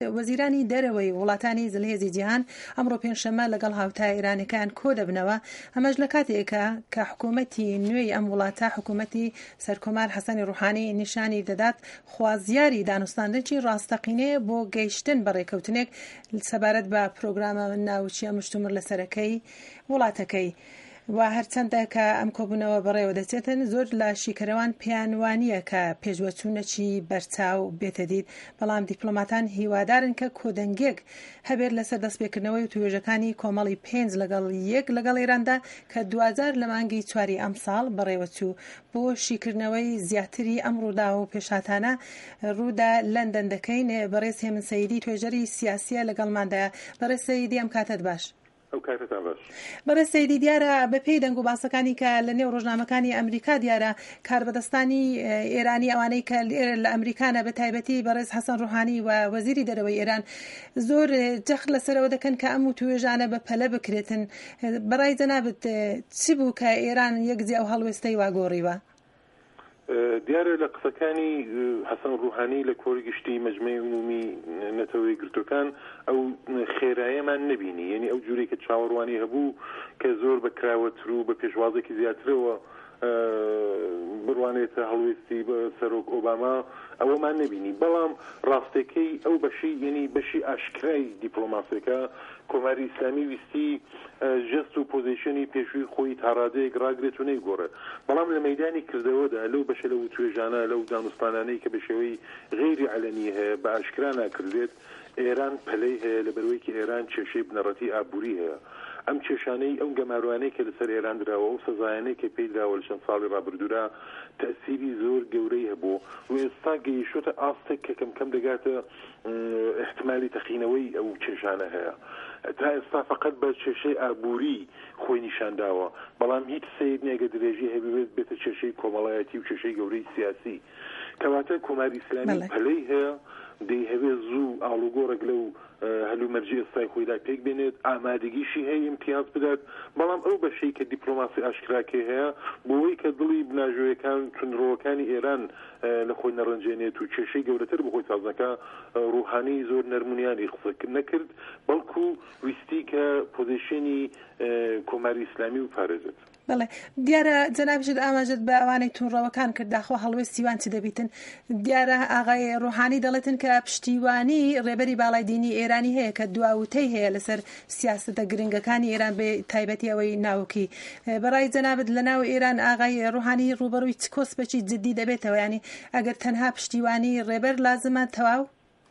وەزیرانی دەرەوەی وڵاتانی زلهێزی جیهان ئەمڕۆ پێنجشەممە لەگەڵ هاوتای ئێرانیەکان کۆ دەبنەوە ئەمەش لە کاتێکە کە حکوومەتی نوێی ئەم وڵاتە حکوومەتی سەرکۆمار حەسەنی ڕوحانی نیشانی دەدات خوازیاری دانوستاندنی ڕاستەقینەیە بۆ گەیشتن بە ڕێکەوتنێک سەبارەت بە پرۆگرامە ناوچیە مشتومڕ لەسەرەکەی وڵاتەکەی و هەرچەندە کە ئەم کۆبوونەوە بەڕێوە دەچێتن زۆر لە شیکەرەوان پێیان وانییە کە پێشوەچوونەکی بەرچاو بێتە دیت بەڵام دیپلۆماتان هیوادارن کە کۆدەنگێک هەبێت لەسەر دەستپێکردنەوەی و توێژەکانی کۆمەڵی 5 لەگەڵ ئێراندا کە 2000 لە مانگی 4 ئەم ساڵ بەڕێوەچوو بۆ شیکردنەوەی زیاتری ئەم ڕوودا و پێشهاتانە ڕوودا لەندەن دەکەین. بەڕێز هێمن سەیدی توێژەری سیاسیە لەگەڵماندایە. بەڕێز سەیدی ئەم کاتت باش. بەڕێز سەیدی دیارە بەپێی دەنگ و باسەکانی کە لە نێو ڕۆژنامەکانی ئەمریکا دیارە کاربەدەستانی ئێرانی ئەوانەی کە لە ئەمریکانە بە تایبەتی بەڕێز حەسەن ڕوحانی و وەزیری دەرەوەی ئێران زۆر جەخت لەسەرەوە دەکەن کە ئەم توێژانە بە پەلە بکرێتن. بەڕای جەنابەت چی بوو کە ئێران یەکجێ ئەو هەڵوێستەی واگۆڕیوە؟ دیارە لە قسەکانی حەسەن ڕوحانی لە کۆری گشتی مەجمەعی عمومی نەتەوەی گرتوەکان ئەو خێراییەمان نەبینی، یعنی ئەو جوری کە چاوەڕوانی هەبوو کە زۆر بە کراوەتر و بە پێشوازێکی زیاترەوە بڕوانێتە هەڵوێستی بە سەرۆک ئۆباما ئەوەمان نەبینی. بەڵام ڕاستەکەی ئەو بەشی یعنی بەشی ئاشکرای دیپلۆماسیەکە کۆماری ئیسلامی ویستی ژەست و پۆزیشنی پێشووی خۆی تاڕادەیەک ڕاگرێت و نەیگۆڕێ. بەڵام لە مەیدانی کردەوەدا لەو بەشە لەو توێژانە لەو دانوستانانەی کە بە شێوەی غێری عەلەنی هەیە بە ئاشکرا ناکردێت ئێران پەلەی هەیە لەبەرەوەی ئێران کێشەی بنەڕەتی ئابووری هەیە. ئەم کێشانەی ئەم گەماروانەی کە لەسەر ئێران درراوە و سەزایانەی کە پێی دراوە لە چەند ساڵی ڕابردوورا تەسیری زۆر گەورەی هەبوو و ئێستا گەیشتە ئاستێک کە کەم دەگاتە احتمالی تەقینەوەی ئەو کێشانە هەیە. تا ئێستا فقط بە کێشەی ئابووری خۆی نیشانداوە، بەڵام هیچ سید نییە گەدرێژی هەبێت بێتە کێشەی کۆمەڵایەتی و کێشەی گەورەی سیاسی. کەواتە کۆماری ئیسلامی پەلەی هەیە دەی هەوێ زوو ئاڵوگۆڕێک لەو هەلومەرجی ئێستای خۆیدا پێک بێنێت، ئامادەگیشی هەیە امتیاز بدات. بەڵام ئەو بەشەی کە دیپلۆماسی ئاشکراکێ هەیە بۆەوەی کە دڵی بناژۆیەکان تونڕۆوەکانی ئێران لە خۆی نەڕەنجێنێت و کێشەی گەورەتر بخۆی تازەکە ڕوحانی زۆر نەرمونیانی قسە نەکرد، بەڵکو ویستی کە پۆزیشنی کۆماری ئیسلامی و پارێزێت. بەڵێ دیارە جەنابشت ئاماژت بە ئەوانەی تونڕەوەکان کرد داخۆ هەڵوێستیوان چ دەبیتن. دیارە ئاغای ڕوحانی دەڵێتن کە پشتیوانی ڕێبەری باڵای دینی ئێرانی هەیە کە دواوتەی هەیە لەسەر سیاسەتە گرنگەکانی ئێران بە تایبەتی ئەوەی ناوکی. بەڕای جەنابەت لە ناو ئێران ئاغای ڕوحانی ڕوبەڕووی کۆسپێکی جددی دەبێتەوە، ینی ئەگەر تەنها پشتیوانی ڕێبەر لازمە تەواو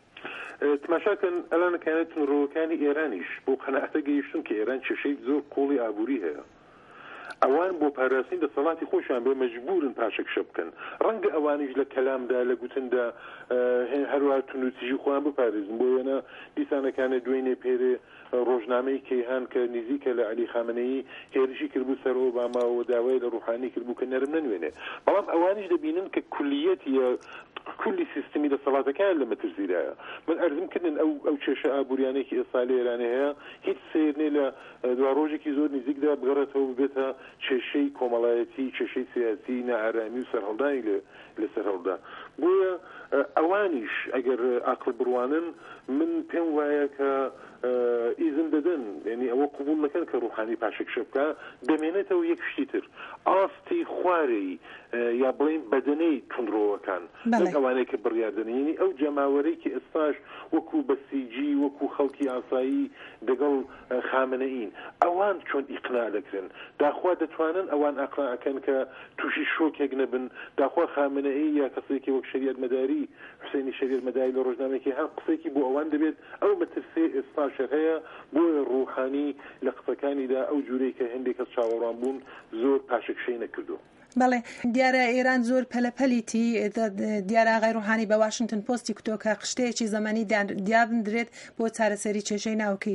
تماشاکەن ئەلانەکانێت تونڕەوەکانی ئێرانیش بۆ قەنەعەتە گەیشتن کە ئێران کێشەی زۆر کۆڵی ئابووری هەیە. ئەوان بۆ پاراستنی دەسەڵاتی خۆشیان بێ مەجبورن پاشەکشە بکەن. ڕەنگە ئەوانیش لە کەلامدا لە گوتندا هەروە تونوتیژی خۆیان بپارێزن. بۆ وێنە دیسانەکانە دوێنێ پێرێ ڕۆژنامەی کەیهان کە نزیکە لە عەلی خامنەیی هێرشی کردبوو سەر ئۆباما و داوای لە ڕوحانی کردبوو کە نەرم نەنوێنێ. بەڵام ئەوانیش دەبینن کە کولیەتیە کولی سیستمی دەسەڵاتەکان لە مەترسیدایە. من ئەرزمکردن ئەو کێشە ئابووریانێکی ئێستا لە ئێرانە هەیە هیچ سێرنێ لە دوا ڕۆژێکی زۆر نزیکدا بگەڕێتەوە ببێتە کێشەی کۆمەڵایەتی، کێشەی سیاسی، نەئارامی و سەرهەڵدانی لەسەر هەڵدا. بۆیە ئەوانیش ئەگەر عەقڵ بڕوانن من پێم وایە کە ئیزن دەدەن، یعنی ئەوە قبول نەکەن کە ڕوحانی پاشەکشە بکە، دەمێنێتەوە یەک شتی تر ئاستی خوارەی یا بڵێن بەدەنەی تونڕۆوەکان ئەوانەی کە بڕیاردن، یعنی ئەو جەماوەرەی کە ئێستاش وەکو بەسیجی وەکو خەڵکی ئاسایی دەگەڵ خامنەئین ئەوان چۆن ئیقنا دەکرن، داخوا دەتوانن ئەوان ئەقناعەکەن کە تووشی شۆکێک نەبن، داخوا خامنەئی یا کەسێکی وەک شەریعەت مەداری حوسێنی شەریعەت مەداری لە ڕۆژنامەیەکی هەر قسێکی بۆ ئەوان دەبێت ئەو مەترسێ ئێستاش هەیە. بۆیە ڕوحانی لە قسەکانیدا ئەو جوورەی کە هەندێک کەس چاوەڕوان بوون زۆر پاشەکشەی نەکردو. بەڵێ دیارە ئێران زۆر پەلەپەلیتی دیارە ئاغای ڕوحانی بە واشنگتن پۆستی کتۆ کە قشتەیەکی زەمانی دیابدرێت بۆ چارەسەری کێشەی ناوکی.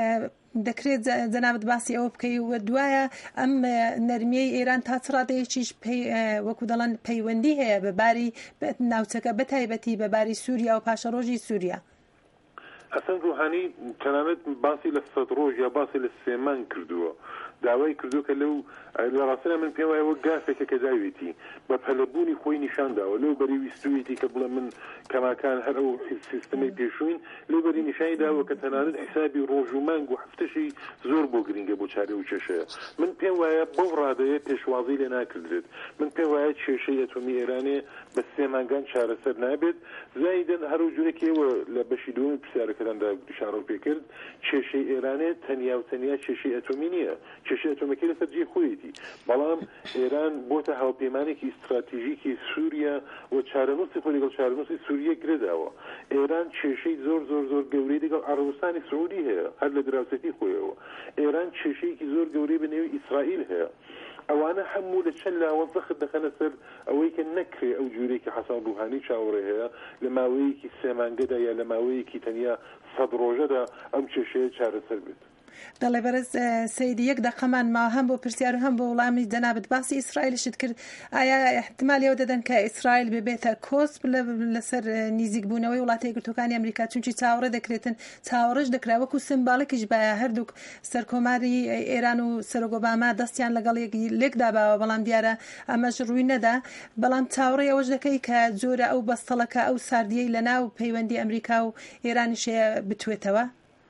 دەکرێت جەنابەت باسی ئەوە بکەی و دوایە ئەم نەرمیەی ئێران تا چ ڕادەیەکیش وەکو دەڵێن پەیوەندی هەیە بە باری ناوچەکە بەتایبەتی بە باری سووریا و پاشەڕۆژی سووریا. حەسەن ڕوحانی تەنانەت باسی لە 100 ڕۆژ یا باسی لە 3 مانگ کردووە. داوای کردو کە لەو لە ڕاستە من پێم وایە وەک گافێکە کە داوێتی بە پەلەبوونی خۆی نیشانداوە لەو بەری ویستویەتی کە بڵێ من کەماکان هەر ئەو سیستەمەی پێشوین لەو بەری نیشانی داوە کە تەنانەت حسابی ڕۆژ و مانگ و هەفتەشی زۆر بۆ گرنگە بۆ چارە و کێشەیە من پێم وایە بەو ڕادەیە پێشوازی لێ ناکردرێت من پێم وایە کێشەی ئەتۆمی ئێرانێ بە 3 مانگان چارەسەر نابێت زایدەن هەر و جوورێکەوە لە بەشی دووەمی پرسیارەکەتاندا شارۆ پێکرد کێشەی ئێرانێ تەنیا و تەنیا کێشەی ئەتۆمی نییە کێشەی ئەتۆمەکەی لەسەر جێ خۆیەتی بەڵام ئێران بۆتە هاوپەیمانێکی استراتیژیکی سووریا و چارەنووسی خۆی لەگەڵ چارەنووسی سووریە گرێداوە ئێران کێشەی زۆر زۆر زۆر گەورەی لەگەڵ عەرەبستانی سعودی هەیە هەر لە دراوسەتی خۆیەوە ئێران کێشەیەکی زۆر گەورەی بەنێوی ئیسرائیل هەیە ئەوانە هەموو لە چەند لاوە زەخت دەخەنە سەر ئەوەی کە نەکرێ ئەو جوورێکی حەسان ڕوحانی چاوەڕێ هەیە لە ماوەیەکی 3 مانگەدا یا لە ماوەیەکی تەنیا 100 ڕۆژەدا ئەم کێشەیە چارەسەر بێت دەڵێ بەرز سەیدی 1 دقەمان ما هەم بۆ پرسیار و هەم بۆ وڵامی جەنابەت باسی ئیسرائیلشت کرد ئایا احتمالی ئەو دەدەن کە ئیسرائیل ببێتە کۆسپ لەسەر نزیکبوونەوەی وڵاتە یەکگرتووەکانی ئەمریکا چونکی چاوەڕێ دەکرێتن چاوەڕێش دەکرا وەکو سمباڵێکیش بایە هەردووک سەرکۆماری ئێران و سەرۆک ئۆباما دەستیان لەگەڵ لێکدا باوە بەڵام دیارە ئەمەش ڕووی نەدا بەڵام چاوەڕێ ئەوەش دەکەی کە جۆرە ئەو بەستەڵەکە ئەو ساردیەی لەناو پەیوەندی ئەمریکا و ئێرانیشەیە بتوێتەوە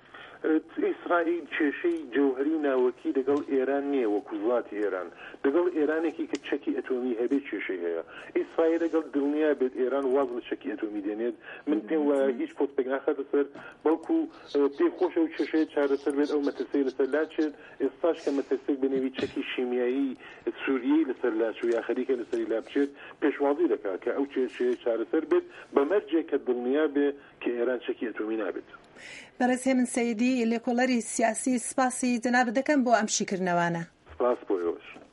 ئیسرائیل کێشەی جەوهەری و ناوەکی لەگەڵ ئێران نییە وەکو وڵاتی ئێران لەگەڵ ئێرانێکی کە چەکی ئەتۆمی هەبێت کێشەی هەیە ئیسرائیل لەگەڵ دڵنیا بێت ئێران واز لە چەکی ئەتۆمی دێنێت من پێم وایە هیچ پۆستێک ناخاتە سەر بەڵکو پێی خۆشە و کێشەیە چارەسەر بێت ئەو مەترسەی لەسەر لاچێت ئێستاش کە مەترسێک بنێوی چەکی شیمیایی سووریی لەسەر لاچ و یا خەریکە لەسەری لا بچێت پێشوازی دەکات کە ئەو کێشەیە چارەسەر بێت بە مەرجێک کە دڵنیا بێ کە ئێران چەکی ئەتۆمی نابێت بەرز هێمن سەیدی لێکۆڵەری سیاسی سپاسی جەنابەت دەکەم بۆ ئەم شیکردنەوانە سپاس بۆ